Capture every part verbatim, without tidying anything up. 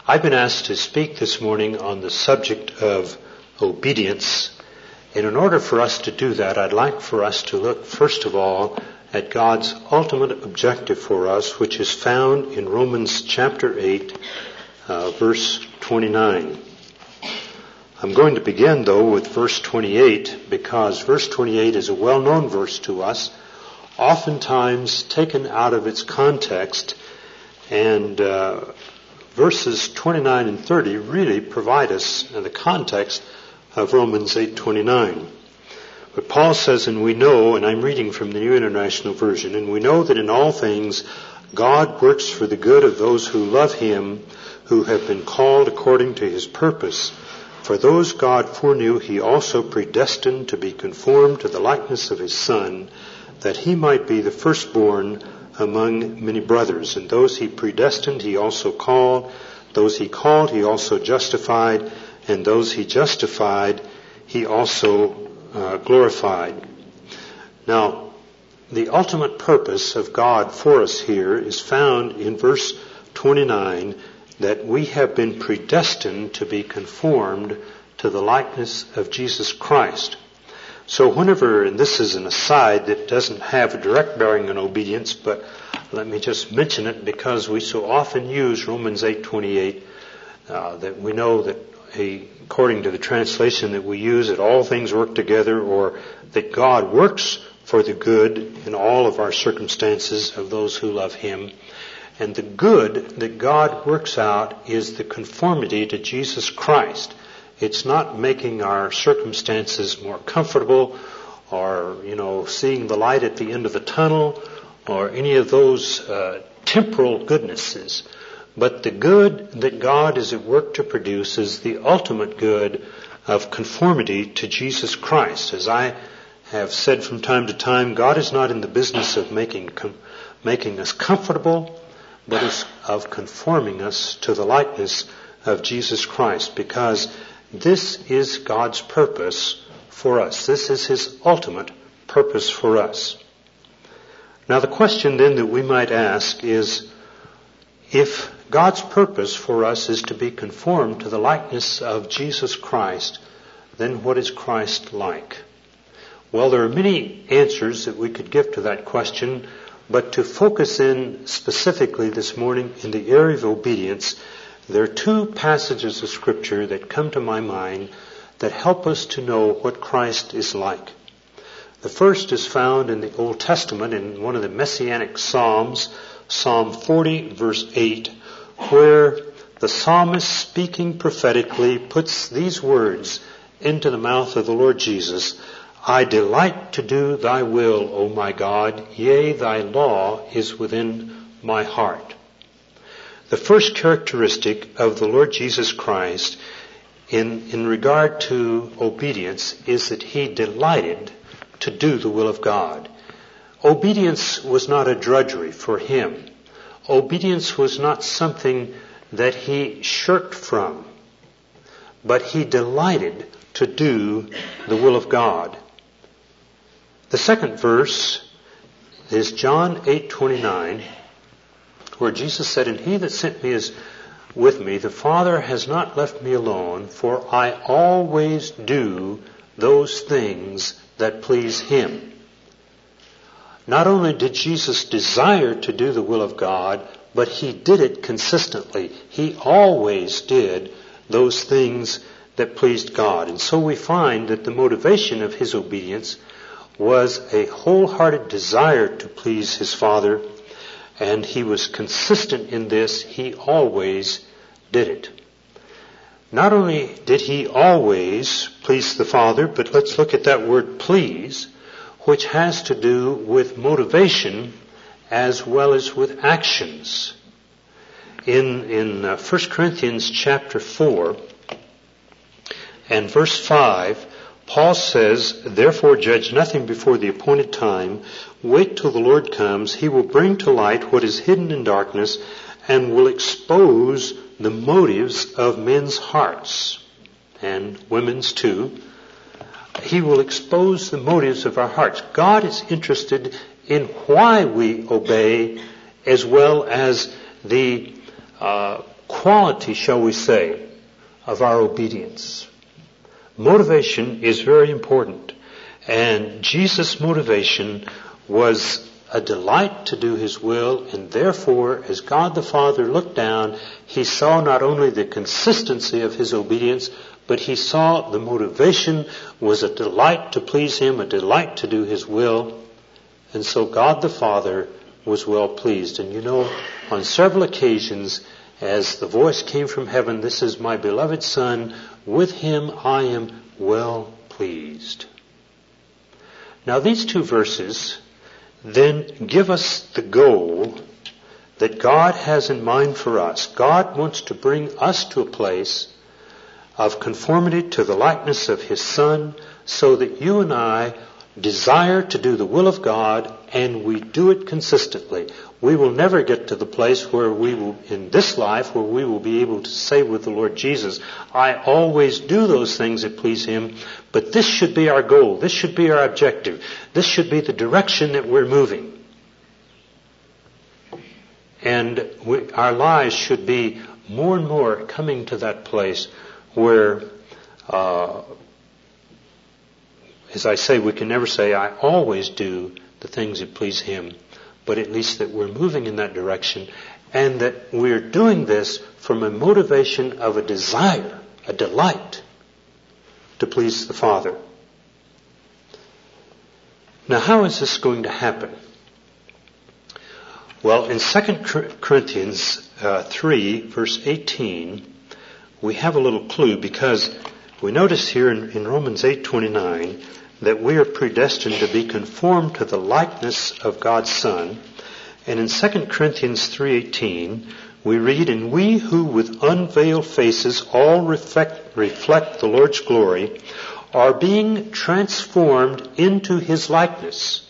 I've been asked to speak this morning on the subject of obedience. And in order for us to do that, I'd like for us to look, first of all, at God's ultimate objective for us, which is found in Romans chapter eight, uh, verse twenty-nine. I'm going to begin, though, with verse twenty-eight, because verse twenty-eight is a well-known verse to us, oftentimes taken out of its context, and uh, verses twenty-nine and thirty really provide us in the context of Romans eight twenty-nine. But Paul says, and we know, and I'm reading from the New International Version, and we know that in all things God works for the good of those who love Him, who have been called according to His purpose. For those God foreknew, He also predestined to be conformed to the likeness of His Son, that He might be the firstborn among many brothers. And those He predestined, He also called. Those He called, He also justified. And those He justified, He also uh, glorified. Now, the ultimate purpose of God for us here is found in verse twenty-nine, that we have been predestined to be conformed to the likeness of Jesus Christ. So whenever, and this is an aside that doesn't have a direct bearing on obedience, but let me just mention it because we so often use Romans eight twenty-eight, uh, that we know that a, according to the translation that we use, that all things work together, or that God works for the good in all of our circumstances of those who love Him. And the good that God works out is the conformity to Jesus Christ. It's not making our circumstances more comfortable or, you know, seeing the light at the end of the tunnel or any of those uh, temporal goodnesses. But the good that God is at work to produce is the ultimate good of conformity to Jesus Christ. As I have said from time to time, God is not in the business of making com- making us comfortable, but is of conforming us to the likeness of Jesus Christ, because this is God's purpose for us. This is His ultimate purpose for us. Now the question then that we might ask is, if God's purpose for us is to be conformed to the likeness of Jesus Christ, then what is Christ like? Well, there are many answers that we could give to that question, but to focus in specifically this morning in the area of obedience, there are two passages of Scripture that come to my mind that help us to know what Christ is like. The first is found in the Old Testament in one of the Messianic Psalms, Psalm forty, verse eight, where the psalmist, speaking prophetically, puts these words into the mouth of the Lord Jesus: I delight to do thy will, O my God, yea, thy law is within my heart. The first characteristic of the Lord Jesus Christ in, in regard to obedience is that He delighted to do the will of God. Obedience was not a drudgery for Him. Obedience was not something that He shirked from, but He delighted to do the will of God. The second verse is John eight twenty-nine, where Jesus said, And He that sent me is with me. The Father has not left me alone, for I always do those things that please Him. Not only did Jesus desire to do the will of God, but He did it consistently. He always did those things that pleased God. And so we find that the motivation of His obedience was a wholehearted desire to please His Father, and He was consistent in this. He always did it. Not only did He always please the Father, but let's look at that word please, which has to do with motivation as well as with actions. In, in uh, First Corinthians chapter four and verse five, Paul says, Therefore judge nothing before the appointed time. Wait till the Lord comes. He will bring to light what is hidden in darkness and will expose the motives of men's hearts, and women's too. He will expose the motives of our hearts. God is interested in why we obey, as well as the uh, quality, shall we say, of our obedience. Motivation is very important. And Jesus' motivation was a delight to do His will, and therefore, as God the Father looked down, He saw not only the consistency of His obedience, but He saw the motivation was a delight to please Him, a delight to do His will. And so God the Father was well pleased. And you know, on several occasions, as the voice came from heaven, "This is my beloved Son, with Him I am well pleased." Now these two verses then give us the goal that God has in mind for us. God wants to bring us to a place of conformity to the likeness of His Son, so that you and I desire to do the will of God, and we do it consistently. We will never get to the place where we will, in this life, where we will be able to say with the Lord Jesus, "I always do those things that please Him," but this should be our goal. This should be our objective. This should be the direction that we're moving. And we, our lives should be more and more coming to that place where, uh, as I say, we can never say, "I always do the things that please Him," but at least that we're moving in that direction, and that we're doing this from a motivation of a desire, a delight to please the Father. Now, how is this going to happen? Well, in Second Corinthians uh, three, verse eighteen, we have a little clue, because we notice here in, in Romans eight twenty-nine that we are predestined to be conformed to the likeness of God's Son. And in Second Corinthians three eighteen, we read, "And we who with unveiled faces all reflect, reflect the Lord's glory are being transformed into His likeness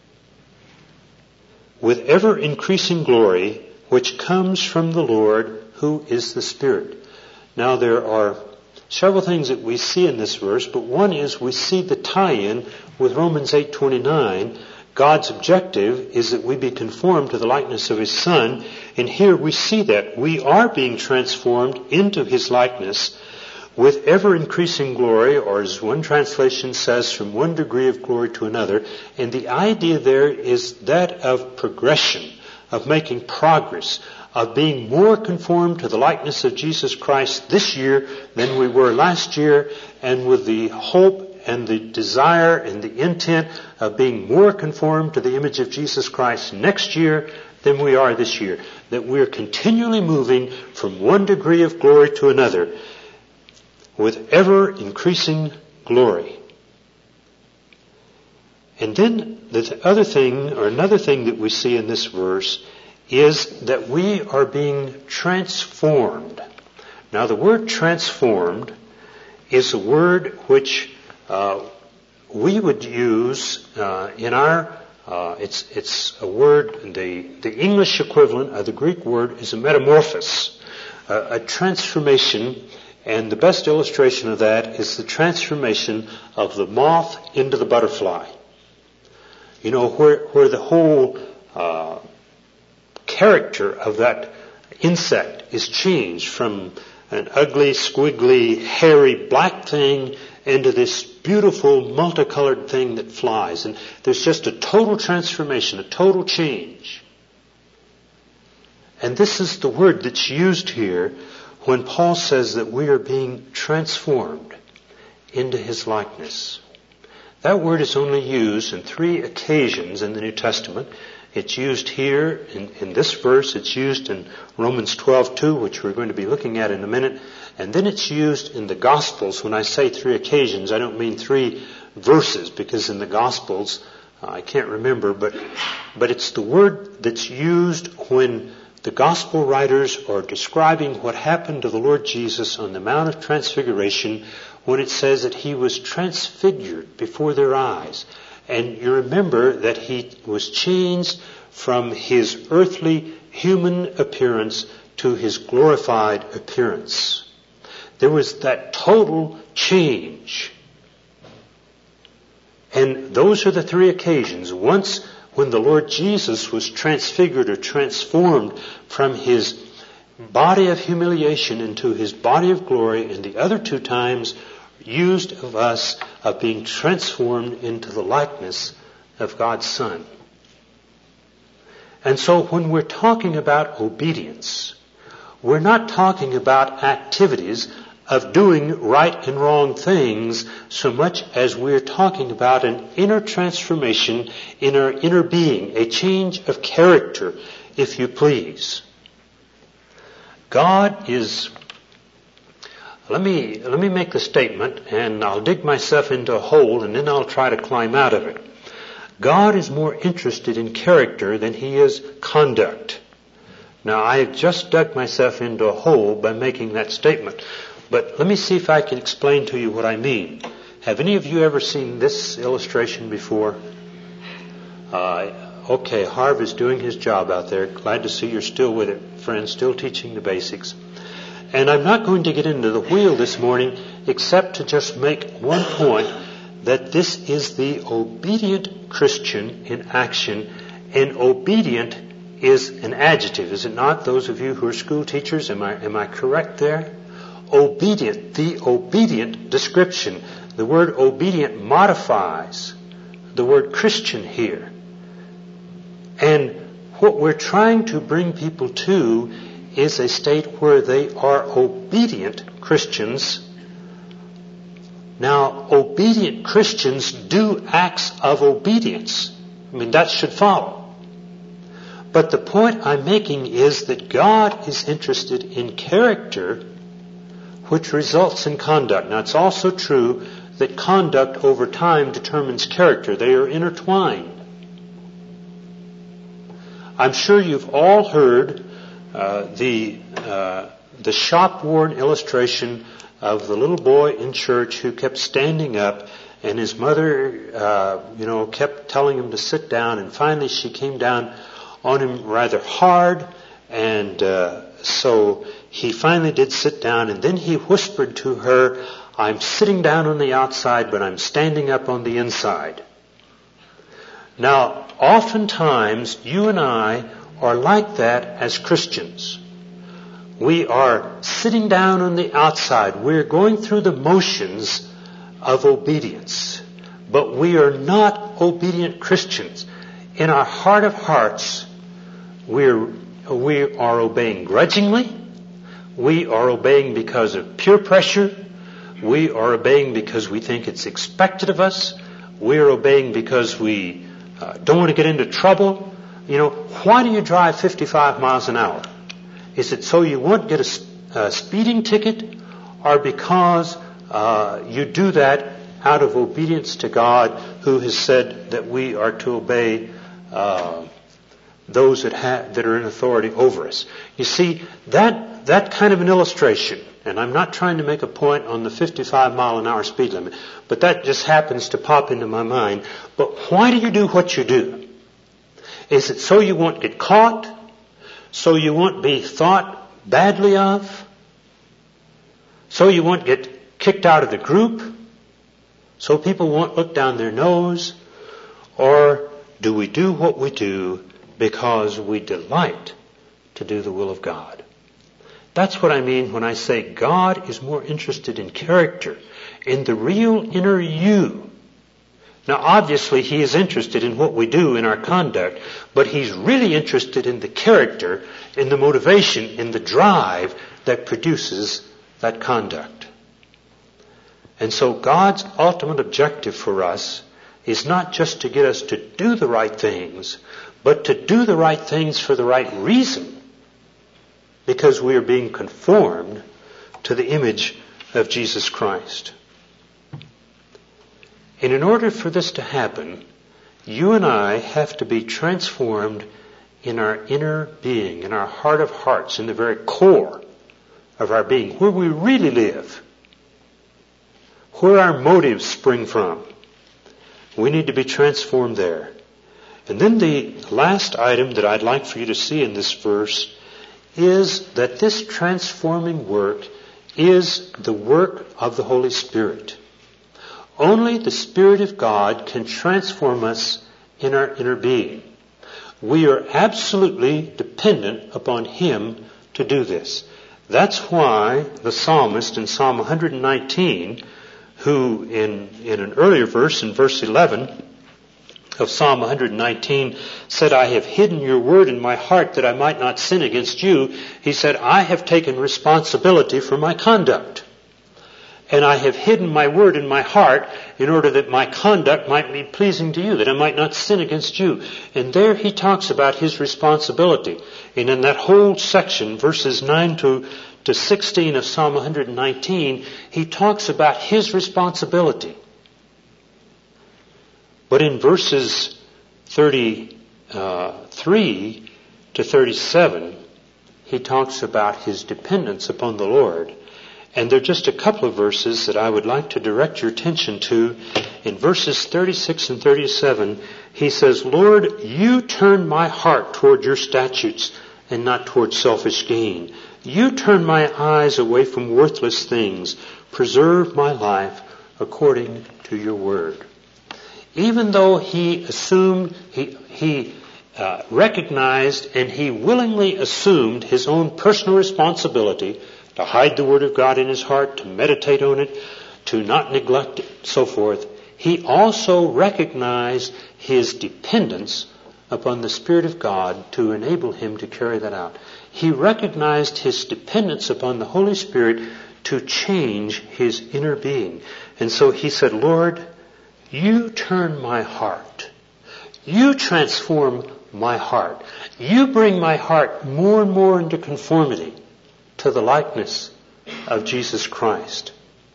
with ever increasing glory, which comes from the Lord, who is the Spirit." Now there are several things that we see in this verse, but one is we see the tie-in with Romans eight twenty-nine. God's objective is that we be conformed to the likeness of His Son, and here we see that we are being transformed into His likeness with ever-increasing glory, or as one translation says, from one degree of glory to another. And the idea there is that of progression, of making progress, of being more conformed to the likeness of Jesus Christ this year than we were last year, and with the hope and the desire and the intent of being more conformed to the image of Jesus Christ next year than we are this year. That we're continually moving from one degree of glory to another with ever increasing glory. And then the other thing, or another thing that we see in this verse, is that we are being transformed. Now the word transformed is a word which uh, we would use uh, in our, uh, it's it's a word, the, the English equivalent of the Greek word is a metamorphosis, uh, a transformation, and the best illustration of that is the transformation of the moth into the butterfly. You know, where, where the whole uh, character of that insect is changed from an ugly, squiggly, hairy, black thing into this beautiful, multicolored thing that flies. And there's just a total transformation, a total change. And this is the word that's used here when Paul says that we are being transformed into His likeness. That word is only used in three occasions in the New Testament. It's used here in, in this verse. It's used in Romans twelve two, which we're going to be looking at in a minute. And then it's used in the Gospels. When I say three occasions, I don't mean three verses, because in the Gospels, uh, I can't remember, but, but it's the word that's used when the Gospel writers are describing what happened to the Lord Jesus on the Mount of Transfiguration, when it says that He was transfigured before their eyes. And you remember that He was changed from His earthly human appearance to His glorified appearance. There was that total change. And those are the three occasions. Once when the Lord Jesus was transfigured or transformed from His body of humiliation into his body of glory, and the other two times used of us of being transformed into the likeness of God's Son. And so when we're talking about obedience, we're not talking about activities of doing right and wrong things so much as we're talking about an inner transformation in our inner being, a change of character, if you please. God is, let me, let me make the statement, and I'll dig myself into a hole and then I'll try to climb out of it. God is more interested in character than he is conduct. Now, I have just dug myself into a hole by making that statement. But let me see if I can explain to you what I mean. Have any of you ever seen this illustration before? Uh, okay, Harv is doing his job out there. Glad to see you're still with it, friends, still teaching the basics. And I'm not going to get into the wheel this morning except to just make one point, that this is the obedient Christian in action, and obedient is an adjective, is it not? Those of you who are school teachers, am I, am I correct there? Obedient, the obedient description. The word obedient modifies the word Christian here. And what we're trying to bring people to is a state where they are obedient Christians. Now, obedient Christians do acts of obedience. I mean, that should follow. But the point I'm making is that God is interested in character, which results in conduct. Now, it's also true that conduct over time determines character. They are intertwined. I'm sure you've all heard uh, the uh, the shop-worn illustration of the little boy in church who kept standing up, and his mother, uh, you know, kept telling him to sit down, and finally she came down on him rather hard, and uh, so he finally did sit down, and then he whispered to her, "I'm sitting down on the outside, but I'm standing up on the inside." Now, oftentimes, you and I are like that as Christians. We are sitting down on the outside. We're going through the motions of obedience. But we are not obedient Christians. In our heart of hearts, we're, we are obeying grudgingly. We are obeying because of peer pressure. We are obeying because we think it's expected of us. We are obeying because we uh, don't want to get into trouble. You know, why do you drive fifty-five miles an hour? Is it so you won't get a, a speeding ticket, or because uh, you do that out of obedience to God, who has said that we are to obey uh, those that ha- that are in authority over us? You see, that that kind of an illustration, and I'm not trying to make a point on the fifty-five mile an hour speed limit, but that just happens to pop into my mind. But why do you do what you do? Is it so you won't get caught? So you won't be thought badly of? So you won't get kicked out of the group? So people won't look down their nose? Or do we do what we do because we delight to do the will of God? That's what I mean when I say God is more interested in character, in the real inner you. Now, obviously, He is interested in what we do in our conduct, but He's really interested in the character, in the motivation, in the drive that produces that conduct. And so God's ultimate objective for us is not just to get us to do the right things, but to do the right things for the right reason, because we are being conformed to the image of Jesus Christ. And in order for this to happen, you and I have to be transformed in our inner being, in our heart of hearts, in the very core of our being, where we really live, where our motives spring from. We need to be transformed there. And then the last item that I'd like for you to see in this verse is that this transforming work is the work of the Holy Spirit. Only the Spirit of God can transform us in our inner being. We are absolutely dependent upon Him to do this. That's why the psalmist in Psalm one nineteen, who in, in an earlier verse, in verse eleven of Psalm one nineteen, said, I have hidden your word in my heart that I might not sin against you. He said, I have taken responsibility for my conduct. And I have hidden my word in my heart in order that my conduct might be pleasing to you, that I might not sin against you. And there he talks about his responsibility. And in that whole section, verses nine to, to sixteen of Psalm one nineteen, he talks about his responsibility. But in verses thirty-three to thirty-seven, he talks about his dependence upon the Lord. And there are just a couple of verses that I would like to direct your attention to. In verses thirty-six and thirty-seven, he says, Lord, you turn my heart toward your statutes and not toward selfish gain. You turn my eyes away from worthless things. Preserve my life according to your word. Even though he assumed, he, he uh, recognized and he willingly assumed his own personal responsibility to hide the Word of God in his heart, to meditate on it, to not neglect it, so forth, he also recognized his dependence upon the Spirit of God to enable him to carry that out. He recognized his dependence upon the Holy Spirit to change his inner being. And so he said, Lord, you turn my heart. You transform my heart. You bring my heart more and more into conformity to the likeness of Jesus Christ.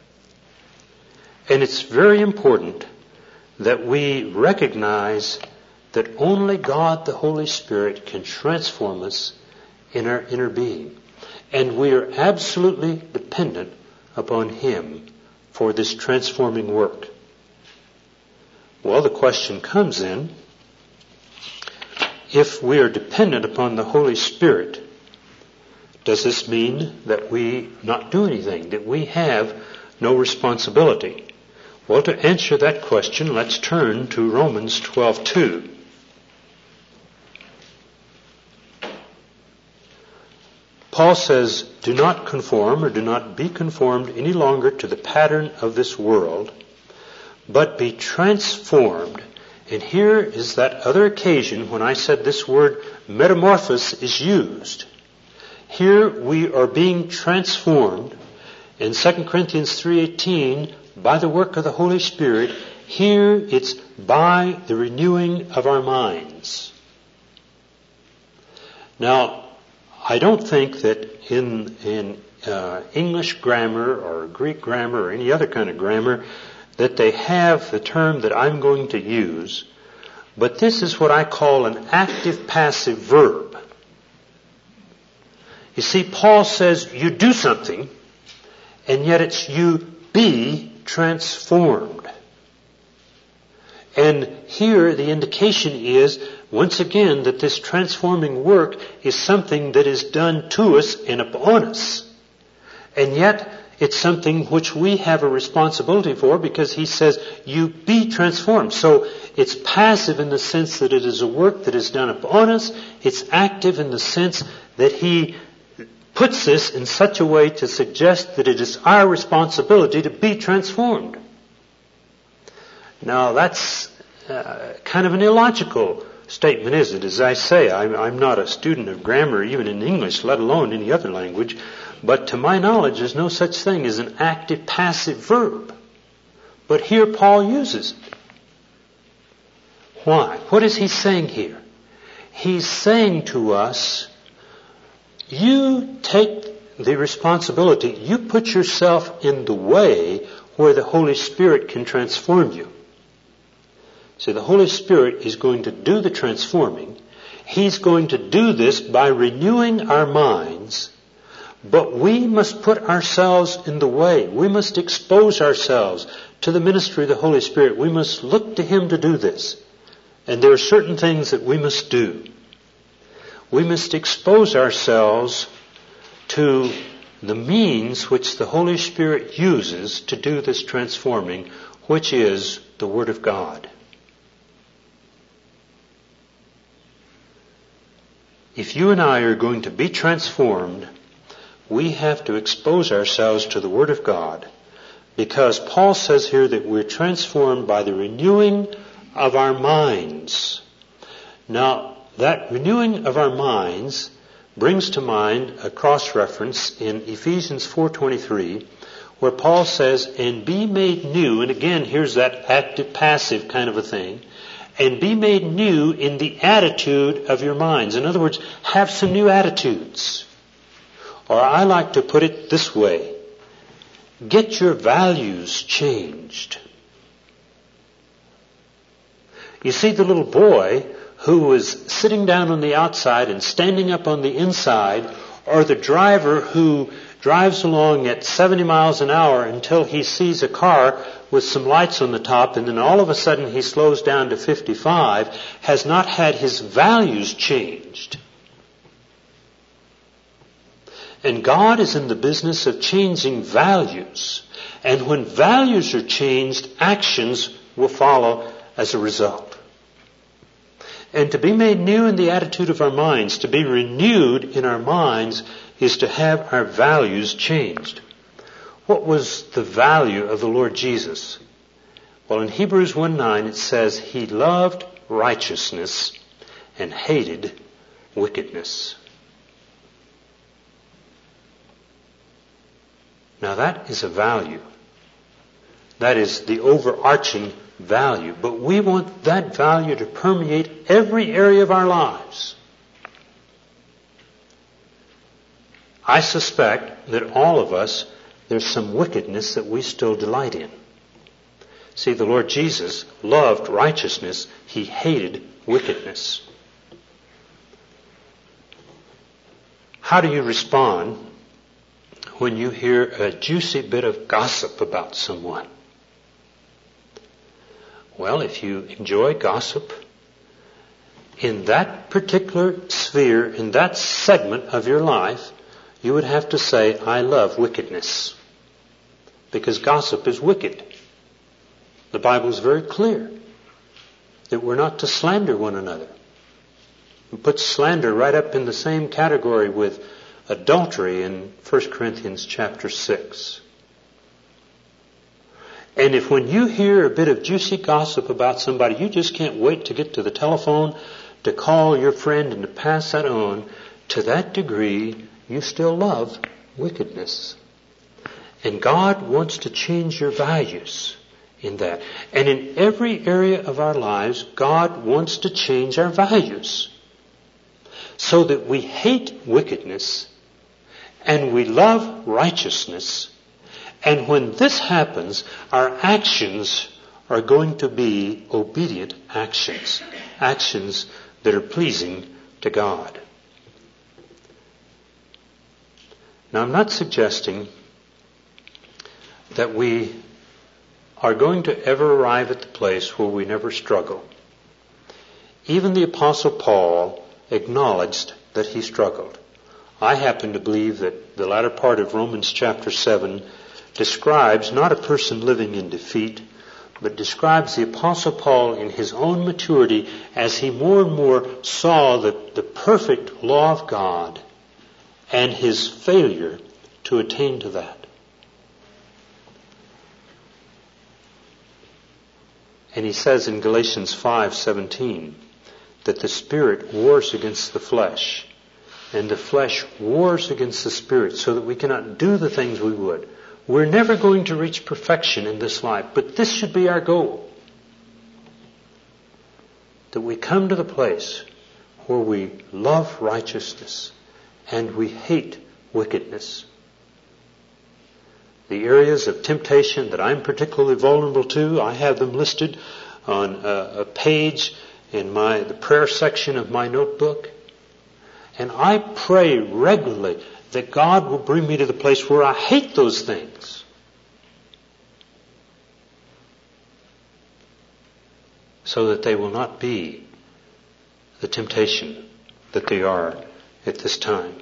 And it's very important that we recognize that only God the Holy Spirit can transform us in our inner being. And we are absolutely dependent upon Him for this transforming work. Well, the question comes in, if we are dependent upon the Holy Spirit, does this mean that we not do anything, that we have no responsibility? Well, to answer that question, let's turn to Romans twelve two. Paul says, do not conform or do not be conformed any longer to the pattern of this world, but be transformed. And here is that other occasion when I said this word metamorphosis is used. Here we are being transformed in Second Corinthians three eighteen by the work of the Holy Spirit. Here it's by the renewing of our minds. Now, I don't think that in in uh, English grammar or Greek grammar or any other kind of grammar that they have the term that I'm going to use, but this is what I call an active-passive verb. You see, Paul says you do something, and yet it's you be transformed. And here the indication is, once again, that this transforming work is something that is done to us and upon us. And yet it's something which we have a responsibility for, because he says you be transformed. So it's passive in the sense that it is a work that is done upon us. It's active in the sense that he puts this in such a way to suggest that it is our responsibility to be transformed. Now that's uh, kind of an illogical statement, is it? As I say, I'm, I'm not a student of grammar even in English, let alone any other language, but to my knowledge there's no such thing as an active-passive verb. But here Paul uses it. Why? What is he saying here? He's saying to us, you take the responsibility, you put yourself in the way where the Holy Spirit can transform you. So the Holy Spirit is going to do the transforming. He's going to do this by renewing our minds, but we must put ourselves in the way. We must expose ourselves to the ministry of the Holy Spirit. We must look to Him to do this. And there are certain things that we must do. We must expose ourselves to the means which the Holy Spirit uses to do this transforming, which is the Word of God. if you and I are going to be transformed, we have to expose ourselves to the Word of God, because Paul says here that we're transformed by the renewing of our minds. Now, that renewing of our minds brings to mind a cross-reference in Ephesians four twenty-three, where Paul says, and be made new, and again, here's that active-passive kind of a thing, and be made new in the attitude of your minds. In other words, have some new attitudes. Or I like to put it this way, get your values changed. You see, the little boy who was sitting down on the outside and standing up on the inside, or the driver who drives along at seventy miles an hour until he sees a car with some lights on the top, and then all of a sudden he slows down to fifty-five, has not had his values changed. And God is in the business of changing values. And when values are changed, actions will follow as a result. And to be made new in the attitude of our minds, to be renewed in our minds, is to have our values changed. What was the value of the Lord Jesus? Well, in Hebrews one nine it says, He loved righteousness and hated wickedness. Now that is a value. That is the overarching value. But we want that value to permeate every area of our lives. I suspect that all of us, there's some wickedness that we still delight in. See, the Lord Jesus loved righteousness. He hated wickedness. How do you respond when you hear a juicy bit of gossip about someone? Well, if you enjoy gossip, in that particular sphere, in that segment of your life, you would have to say, I love wickedness. Because gossip is wicked. The Bible is very clear that we're not to slander one another. We put slander right up in the same category with adultery in First Corinthians chapter six. And if when you hear a bit of juicy gossip about somebody, you just can't wait to get to the telephone, to call your friend and to pass that on, to that degree, you still love wickedness. And God wants to change your values in that. And in every area of our lives, God wants to change our values so that we hate wickedness and we love righteousness. And when this happens, our actions are going to be obedient actions, actions that are pleasing to God. Now, I'm not suggesting that we are going to ever arrive at the place where we never struggle. Even the Apostle Paul acknowledged that he struggled. I happen to believe that the latter part of Romans chapter seven describes not a person living in defeat, but describes the Apostle Paul in his own maturity as he more and more saw the, the perfect law of God and his failure to attain to that. And he says in Galatians five seventeen that the Spirit wars against the flesh, and the flesh wars against the Spirit, so that we cannot do the things we would. We're never going to reach perfection in this life, but this should be our goal. That we come to the place where we love righteousness and we hate wickedness. The areas of temptation that I'm particularly vulnerable to, I have them listed on a, a page in my the prayer section of my notebook. And I pray regularly that God will bring me to the place where I hate those things. So that they will not be the temptation that they are at this time.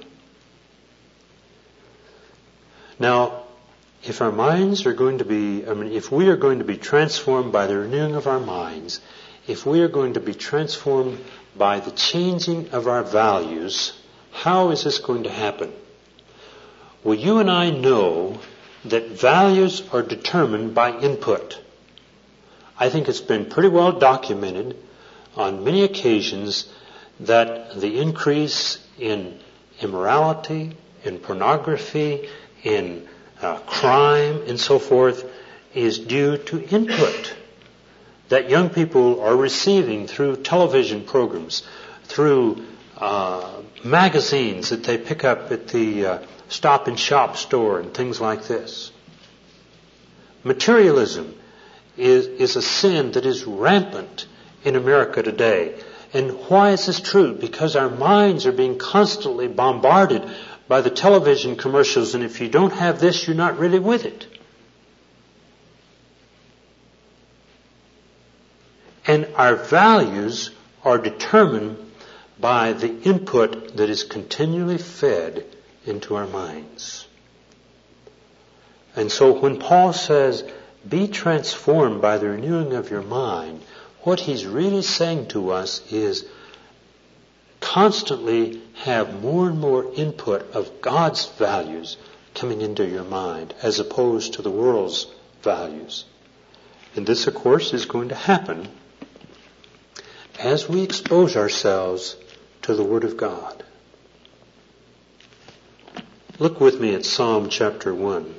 Now, if our minds are going to be, I mean, if we are going to be transformed by the renewing of our minds, if we are going to be transformed by the changing of our values, how is this going to happen? Well, you and I know that values are determined by input. I think it's been pretty well documented on many occasions that the increase in immorality, in pornography, in uh, crime, and so forth is due to input that young people are receiving through television programs, through uh, magazines that they pick up at the uh, Stop and Shop store and things like this. Materialism is, is a sin that is rampant in America today. And why is this true? Because our minds are being constantly bombarded by the television commercials, and if you don't have this, you're not really with it. And our values are determined by the input that is continually fed into our minds. And so when Paul says, be transformed by the renewing of your mind, what he's really saying to us is constantly have more and more input of God's values coming into your mind as opposed to the world's values. And this, of course, is going to happen as we expose ourselves to the Word of God. Look with me at Psalm chapter one.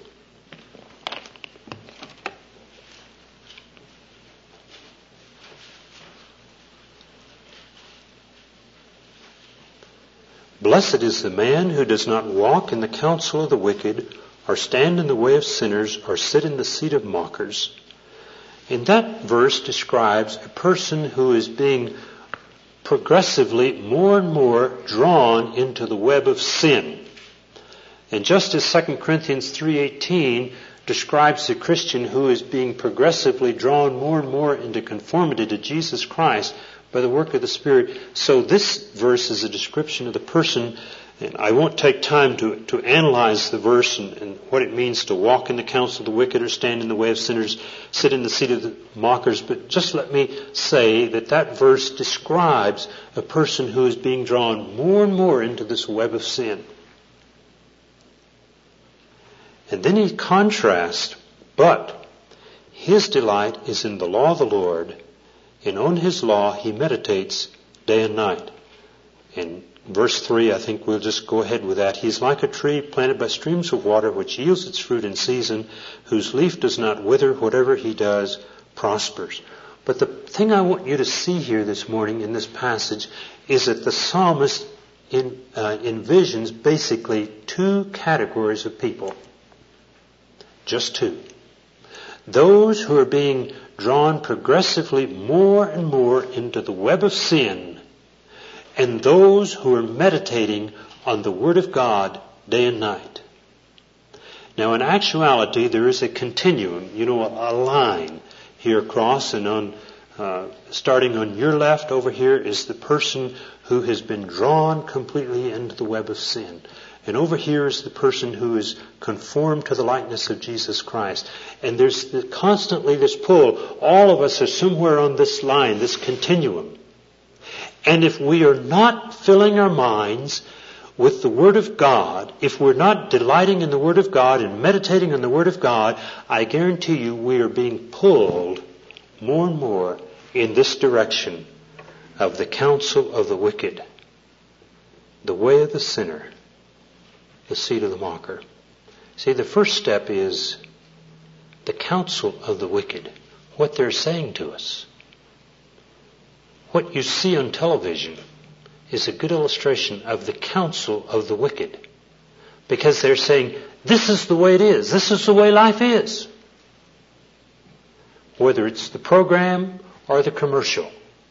Blessed is the man who does not walk in the counsel of the wicked, or stand in the way of sinners, or sit in the seat of mockers. And that verse describes a person who is being progressively more and more drawn into the web of sin. And just as Second Corinthians three eighteen describes the Christian who is being progressively drawn more and more into conformity to Jesus Christ by the work of the Spirit, so this verse is a description of the person. And I won't take time to, to analyze the verse and, and what it means to walk in the counsel of the wicked or stand in the way of sinners, sit in the seat of the mockers. But just let me say that that verse describes a person who is being drawn more and more into this web of sin. And then he contrasts, but his delight is in the law of the Lord, and on his law he meditates day and night. And verse three, I think we'll just go ahead with that. He's like a tree planted by streams of water, which yields its fruit in season, whose leaf does not wither. Whatever he does prospers. But the thing I want you to see here this morning in this passage is that the psalmist in, uh, envisions basically two categories of people. Just two. Those who are being drawn progressively more and more into the web of sin, and those who are meditating on the Word of God day and night. Now, in actuality, there is a continuum, you know, a line here across, and on uh, starting on your left over here is the person who has been drawn completely into the web of sin. And over here is the person who is conformed to the likeness of Jesus Christ. And there's constantly this pull. All of us are somewhere on this line, this continuum. And if we are not filling our minds with the Word of God, if we're not delighting in the Word of God and meditating on the Word of God, I guarantee you we are being pulled more and more in this direction of the counsel of the wicked, the way of the sinner, the seat of the mocker. See, the first step is the counsel of the wicked, what they're saying to us. What you see on television is a good illustration of the counsel of the wicked. Because they're saying, this is the way it is. This is the way life is. Whether it's the program or the commercial.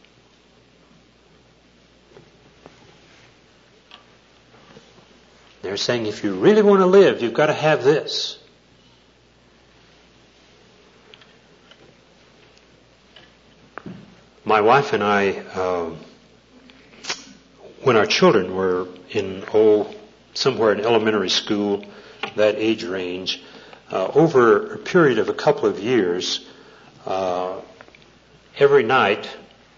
They're saying, if you really want to live, you've got to have this. My wife and I, uh, when our children were in, oh, somewhere in elementary school, that age range, uh, over a period of a couple of years, uh, every night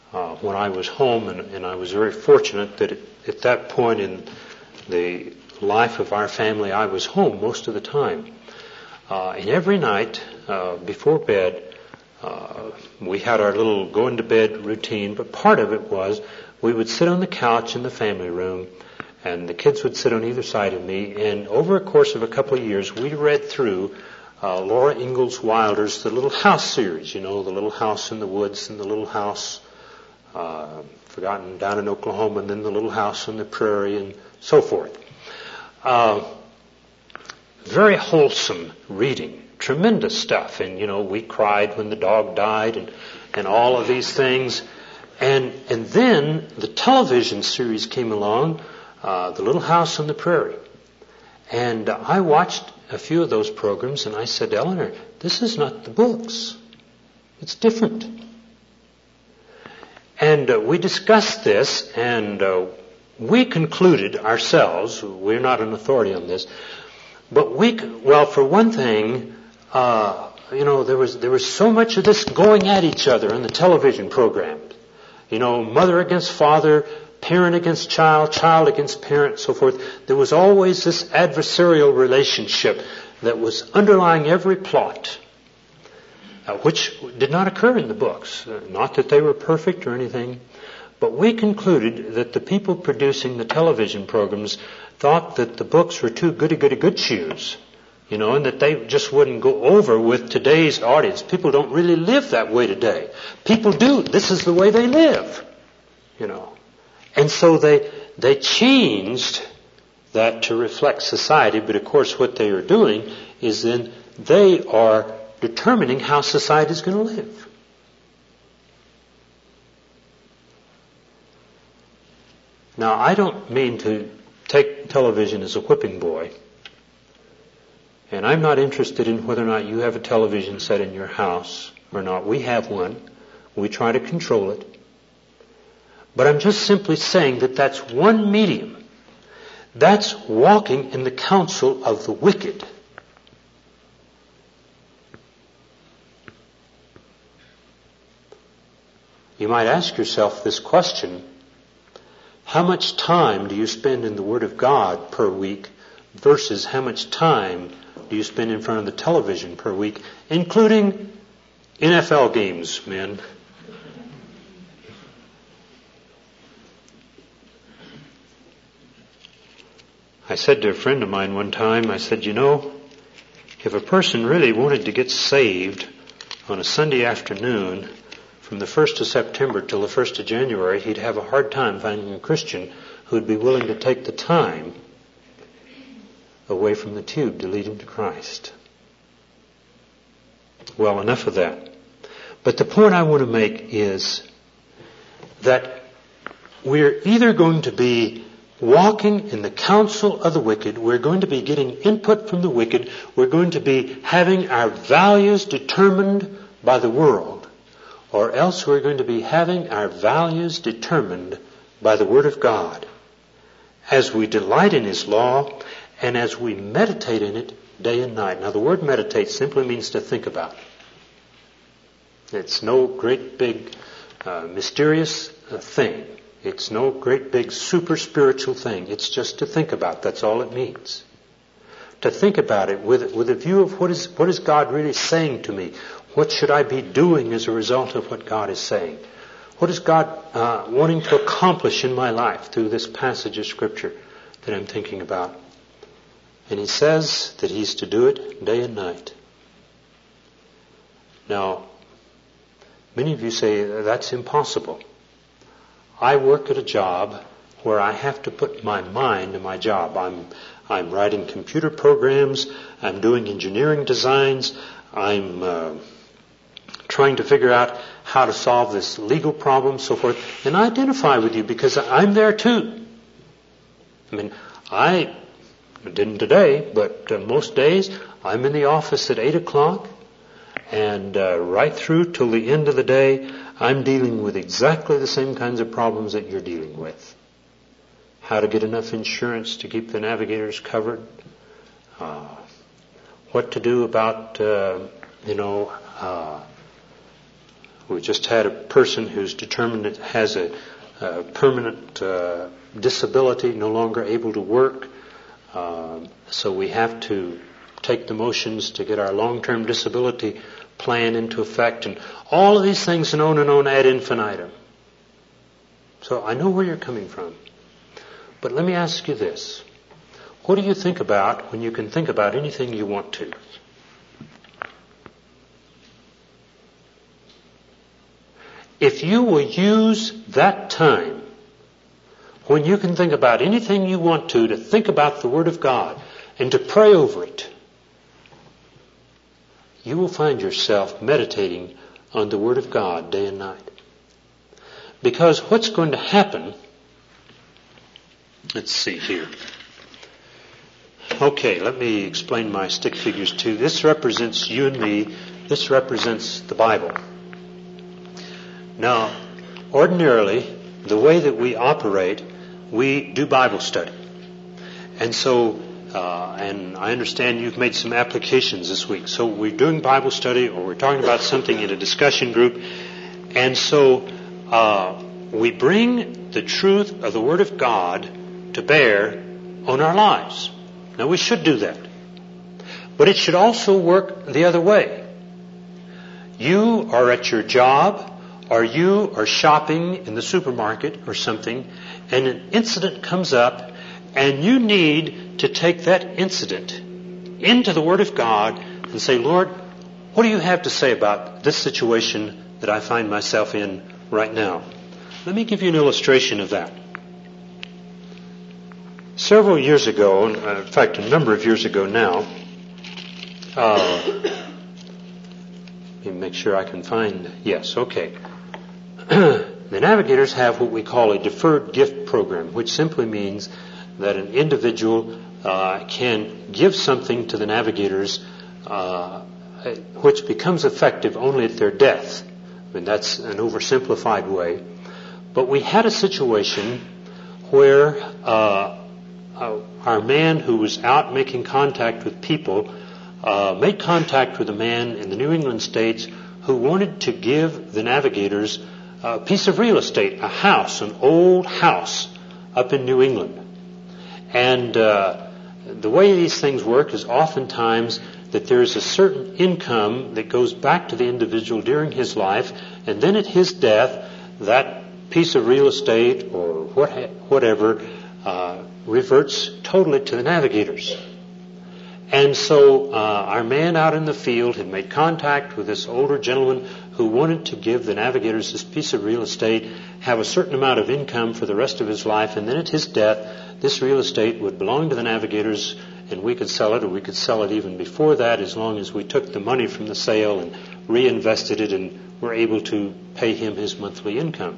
uh, when I was home, and, and I was very fortunate that at, at that point in the life of our family, I was home most of the time. Uh, and every night uh, before bed, uh, we had our little going to bed routine, but part of it was we would sit on the couch in the family room, and the kids would sit on either side of me, and over a course of a couple of years, we read through uh, Laura Ingalls Wilder's The Little House series, you know, The Little House in the Woods and The Little House uh, Forgotten Down in Oklahoma, and then The Little House on the Prairie, and so forth. Uh, very wholesome reading, tremendous stuff, and, you know, we cried when the dog died, and, and all of these things. And, and then the television series came along, Uh, The Little House on the Prairie. And uh, I watched a few of those programs, and I said, Eleanor, this is not the books. It's different. And uh, we discussed this, and uh, we concluded ourselves, we're not an authority on this, but we, well, for one thing, uh, you know, there was, there was so much of this going at each other in the television programs. You know, mother against father, parent against child, child against parent, so forth. There was always this adversarial relationship that was underlying every plot, uh, which did not occur in the books. Uh, not that they were perfect or anything, but we concluded that the people producing the television programs thought that the books were too goody-goody-good shoes, you know, and that they just wouldn't go over with today's audience. People don't really live that way today. People do. This is the way they live, you know. And so they they changed that to reflect society, but of course what they are doing is then they are determining how society is going to live. Now, I don't mean to take television as a whipping boy, and I'm not interested in whether or not you have a television set in your house or not. We have one. We try to control it. But I'm just simply saying that that's one medium. That's walking in the counsel of the wicked. You might ask yourself this question: how much time do you spend in the Word of God per week versus how much time do you spend in front of the television per week, including N F L games, men? I said to a friend of mine one time, I said, you know, if a person really wanted to get saved on a Sunday afternoon from the first of September till the first of January, he'd have a hard time finding a Christian who'd be willing to take the time away from the tube to lead him to Christ. Well, enough of that. But the point I want to make is that we're either going to be walking in the counsel of the wicked, we're going to be getting input from the wicked, we're going to be having our values determined by the world, or else we're going to be having our values determined by the Word of God as we delight in His law and as we meditate in it day and night. Now, the word meditate simply means to think about. It's no great big uh, mysterious uh, thing. It's no great big super spiritual thing. It's just to think about. That's all it means. To think about it with with a view of what is what is God really saying to me? What should I be doing as a result of what God is saying? What is God uh, wanting to accomplish in my life through this passage of Scripture that I'm thinking about? And He says that He's to do it day and night. Now, many of you say that's impossible. I work at a job where I have to put my mind to my job. I'm I'm writing computer programs. I'm doing engineering designs. I'm uh, trying to figure out how to solve this legal problem, so forth. And I identify with you because I'm there too. I mean, I didn't today, but uh, most days I'm in the office at eight o'clock, and uh, right through till the end of the day, I'm dealing with exactly the same kinds of problems that you're dealing with. How to get enough insurance to keep the navigators covered. Uh, what to do about, uh, you know, uh, We just had a person who's determined it has a, a permanent uh, disability, no longer able to work. Uh, so we have to take the motions to get our long-term disability plan into effect. And all of these things and on and on ad infinitum. So I know where you're coming from. But let me ask you this. What do you think about when you can think about anything you want to? If you will use that time when you can think about anything you want to, to think about the Word of God and to pray over it, you will find yourself meditating on the Word of God day and night. Because what's going to happen, let's see here. Okay, let me explain my stick figures too. This represents you and me. This represents the Bible. Now, ordinarily, the way that we operate, we do Bible study. And so, uh, and I understand you've made some applications this week. So we're doing Bible study, or we're talking about something in a discussion group. And so, uh, we bring the truth of the Word of God to bear on our lives. Now, we should do that. But it should also work the other way. You are at your job, or you are shopping in the supermarket or something, and an incident comes up, and you need to take that incident into the Word of God and say, Lord, what do you have to say about this situation that I find myself in right now? Let me give you an illustration of that. Several years ago, in fact, a number of years ago now, uh, let me make sure I can find, yes, okay. The Navigators have what we call a deferred gift program, which simply means that an individual uh, can give something to the Navigators uh, which becomes effective only at their death. I mean, that's an oversimplified way. But we had a situation where uh, our man who was out making contact with people uh, made contact with a man in the New England states who wanted to give the Navigators a piece of real estate, a house, an old house up in New England. And uh, the way these things work is oftentimes that there is a certain income that goes back to the individual during his life, and then at his death, that piece of real estate or what, whatever uh, reverts totally to the Navigators. And so uh, our man out in the field had made contact with this older gentleman who wanted to give the Navigators this piece of real estate, have a certain amount of income for the rest of his life, and then at his death, this real estate would belong to the Navigators, and we could sell it, or we could sell it even before that, as long as we took the money from the sale and reinvested it and were able to pay him his monthly income.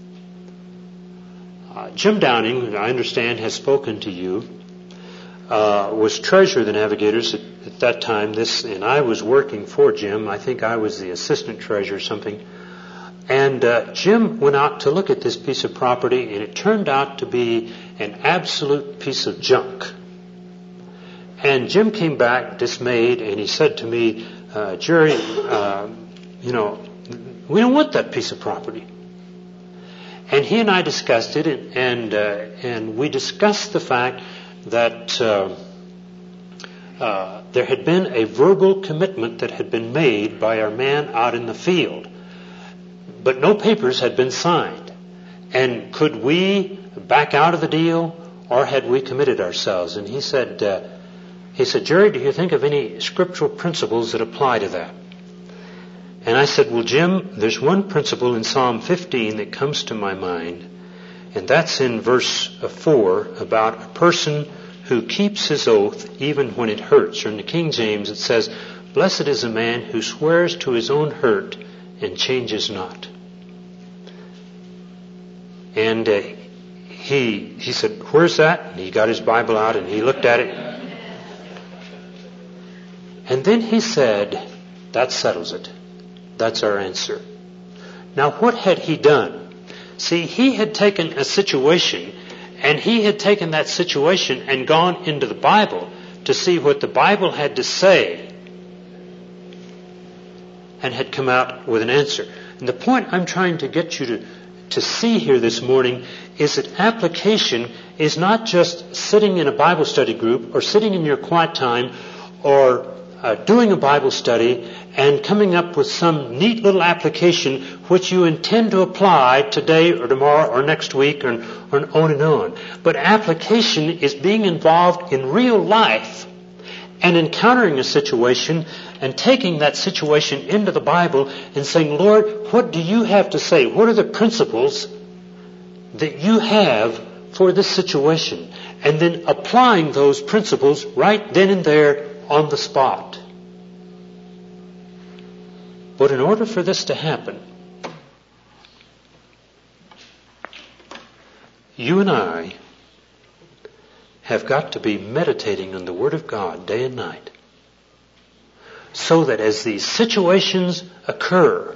Uh, Jim Downing, I understand, has spoken to you. Uh, was treasurer of the Navigators at, at that time. This, and I was working for Jim. I think I was the assistant treasurer or something. And uh, Jim went out to look at this piece of property, and it turned out to be an absolute piece of junk. And Jim came back dismayed, and he said to me, uh, Jerry, uh, you know, we don't want that piece of property. And he and I discussed it, and and, uh, and we discussed the fact that uh, uh, there had been a verbal commitment that had been made by our man out in the field, but no papers had been signed. And could we back out of the deal, or had we committed ourselves? And he said, uh, he said, Jerry, do you think of any scriptural principles that apply to that? And I said, well, Jim, there's one principle in Psalm fifteen that comes to my mind, and that's in verse four about a person who keeps his oath even when it hurts. Or in the King James it says, blessed is a man who swears to his own hurt and changes not. And uh, he he said, where's that? And he got his Bible out and he looked at it. And then he said, that settles it. That's our answer. Now, what had he done? See, he had taken a situation, and he had taken that situation and gone into the Bible to see what the Bible had to say, and had come out with an answer. And the point I'm trying to get you to, to see here this morning is that application is not just sitting in a Bible study group or sitting in your quiet time or uh, doing a Bible study and coming up with some neat little application which you intend to apply today or tomorrow or next week or, or on and on. But application is being involved in real life and encountering a situation and taking that situation into the Bible and saying, Lord, what do you have to say? What are the principles that you have for this situation? And then applying those principles right then and there on the spot. But in order for this to happen, you and I have got to be meditating on the Word of God day and night, so that as these situations occur,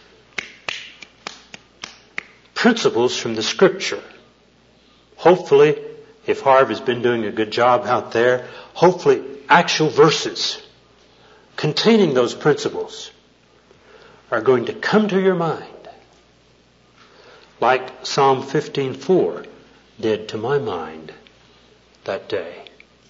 principles from the Scripture, hopefully, if Harv has been doing a good job out there, hopefully actual verses containing those principles are going to come to your mind, like Psalm fifteen four did to my mind that day.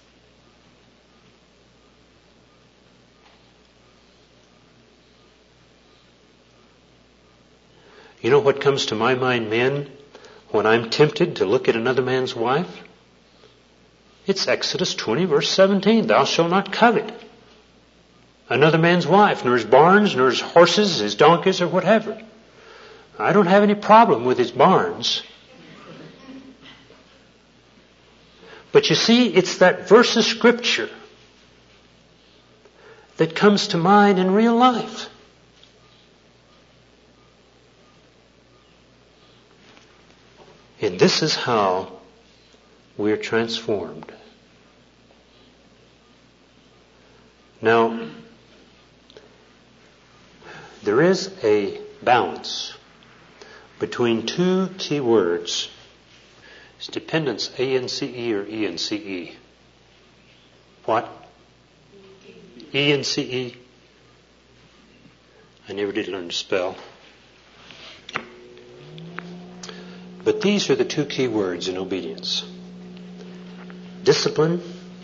You know what comes to my mind, men, when I'm tempted to look at another man's wife? It's Exodus twenty, verse seventeen. Thou shalt not covet another man's wife, nor his barns, nor his horses, his donkeys, or whatever. I don't have any problem with his barns. But you see, it's that verse of Scripture that comes to mind in real life. And this is how we're transformed. Now, there is a balance between two key words. Is dependence A N C E or E N C E? What? E N C E? I never did learn to spell. But these are the two key words in obedience. Discipline,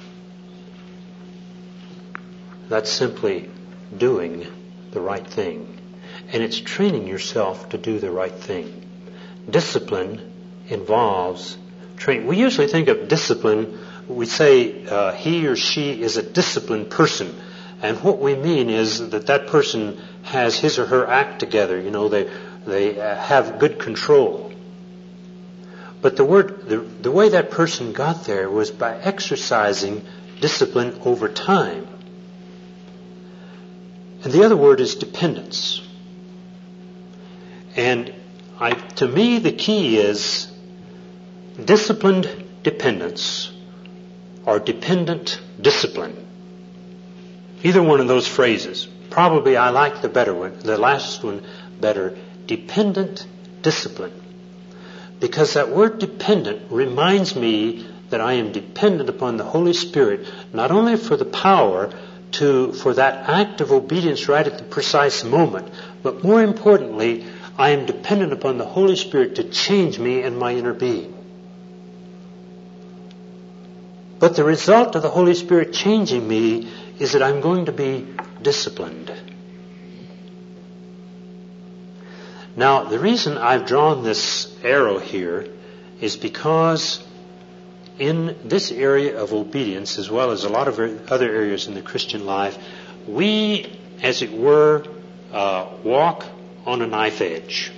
that's simply doing the right thing. And it's training yourself to do the right thing. Discipline involves training. We usually think of discipline, we say uh, he or she is a disciplined person. And what we mean is that that person has his or her act together. You know, they, they uh, have good control. But the word, the, the way that person got there was by exercising discipline over time. And the other word is dependence. And I, to me, the key is disciplined dependence or dependent discipline. Either one of those phrases. Probably I like the better one, the last one better. Dependent discipline. Because that word dependent reminds me that I am dependent upon the Holy Spirit, not only for the power to, for that act of obedience right at the precise moment, but more importantly, I am dependent upon the Holy Spirit to change me and my inner being. But the result of the Holy Spirit changing me is that I'm going to be disciplined. Now, the reason I've drawn this arrow here is because in this area of obedience, as well as a lot of other areas in the Christian life, we, as it were, uh, walk on a knife edge.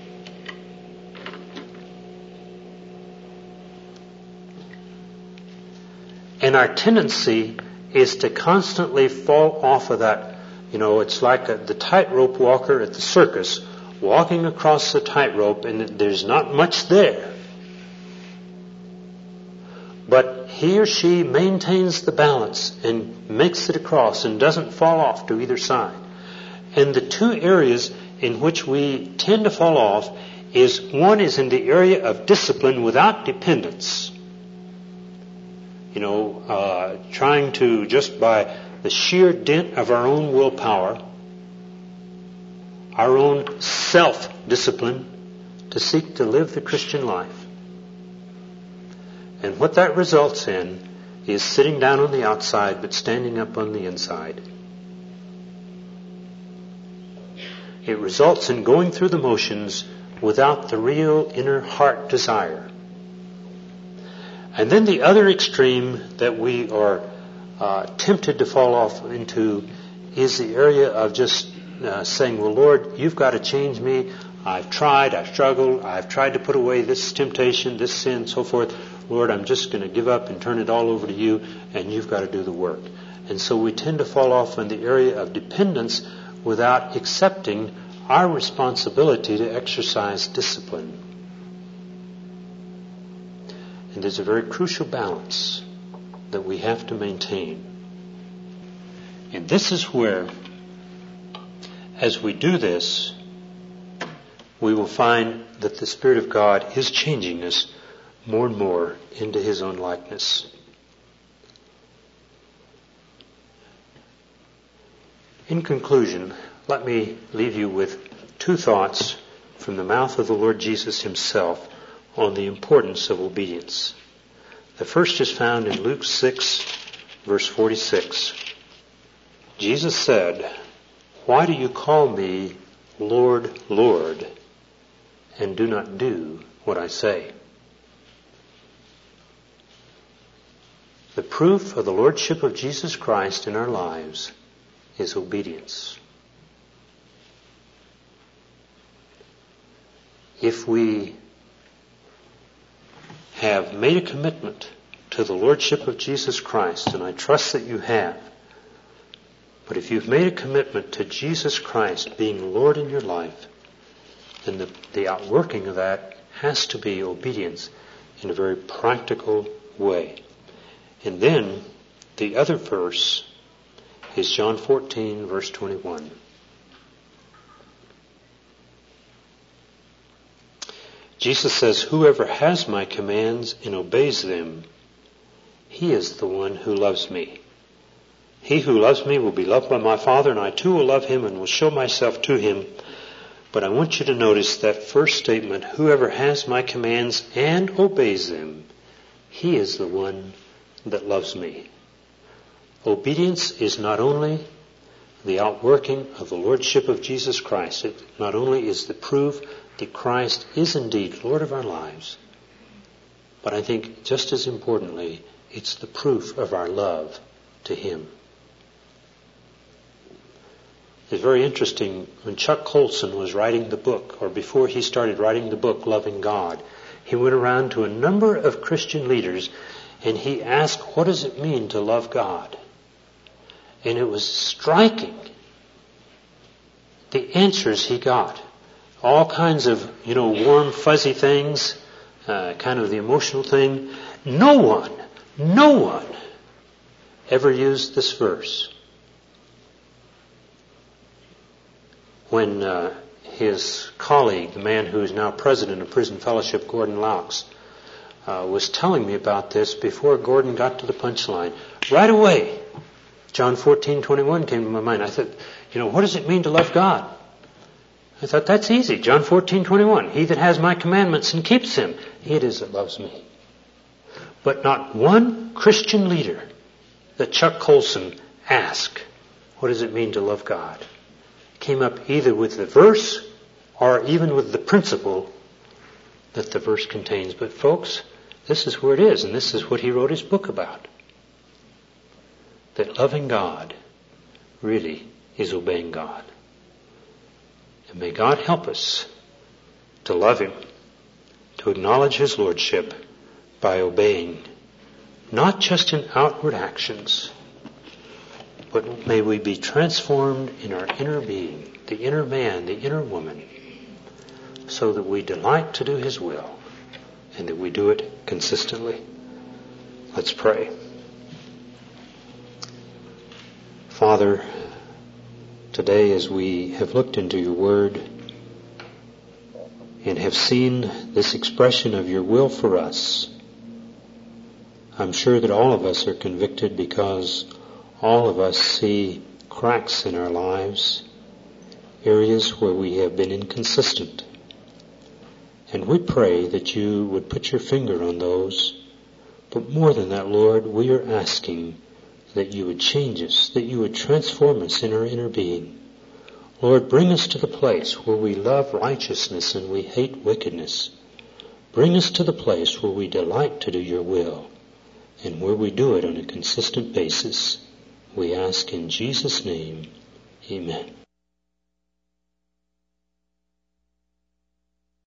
And our tendency is to constantly fall off of that. You know, it's like a, the tightrope walker at the circus, walking across the tightrope, and there's not much there. But he or she maintains the balance and makes it across and doesn't fall off to either side. And the two areas in which we tend to fall off is, one is in the area of discipline without dependence. You know, uh, trying to, just by the sheer dint of our own willpower, our own self-discipline to seek to live the Christian life. And what that results in is sitting down on the outside but standing up on the inside. It results in going through the motions without the real inner heart desire. And then the other extreme that we are uh, tempted to fall off into is the area of just uh, saying, well, Lord, you've got to change me. I've tried, I've struggled, I've tried to put away this temptation, this sin, so forth. Lord, I'm just going to give up and turn it all over to you, and you've got to do the work. And so we tend to fall off in the area of dependence without accepting our responsibility to exercise discipline. And there's a very crucial balance that we have to maintain. And this is where, as we do this, we will find that the Spirit of God is changing us more and more into His own likeness. In conclusion, let me leave you with two thoughts from the mouth of the Lord Jesus Himself on the importance of obedience. The first is found in Luke six, verse forty-six. Jesus said, "Why do you call me Lord, Lord, and do not do what I say?" The proof of the Lordship of Jesus Christ in our lives is obedience. If we have made a commitment to the Lordship of Jesus Christ, and I trust that you have, but if you've made a commitment to Jesus Christ being Lord in your life, then the, the outworking of that has to be obedience in a very practical way. And then the other verse is John fourteen, verse twenty-one. Jesus says, "Whoever has my commands and obeys them, he is the one who loves me. He who loves me will be loved by my Father, and I too will love him and will show myself to him." But I want you to notice that first statement, "Whoever has my commands and obeys them, he is the one that loves me." Obedience is not only the outworking of the Lordship of Jesus Christ. It not only is the proof that Christ is indeed Lord of our lives, but I think just as importantly, it's the proof of our love to Him. It's very interesting, when Chuck Colson was writing the book, or before he started writing the book, Loving God, he went around to a number of Christian leaders and he asked, what does it mean to love God? And it was striking, the answers he got. All kinds of, you know, warm, fuzzy things, uh, kind of the emotional thing. No one, no one ever used this verse. When uh, his colleague, the man who is now president of Prison Fellowship, Gordon Laux, uh, was telling me about this before Gordon got to the punchline, right away, John fourteen twenty-one came to my mind. I thought, you know, what does it mean to love God? I thought, that's easy. John fourteen twenty-one. He that has my commandments and keeps them, he it is that loves me. But not one Christian leader that Chuck Colson asked, what does it mean to love God? Came up either with the verse or even with the principle that the verse contains. But folks, this is where it is, and this is what he wrote his book about. That loving God really is obeying God. And may God help us to love Him, to acknowledge His Lordship by obeying, not just in outward actions, but may we be transformed in our inner being, the inner man, the inner woman, so that we delight to do His will and that we do it consistently. Let's pray. Father, today as we have looked into your word and have seen this expression of your will for us, I'm sure that all of us are convicted because all of us see cracks in our lives, areas where we have been inconsistent. And we pray that you would put your finger on those. But more than that, Lord, we are asking that you would change us, that you would transform us in our inner being. Lord, bring us to the place where we love righteousness and we hate wickedness. Bring us to the place where we delight to do your will and where we do it on a consistent basis. We ask in Jesus' name, amen.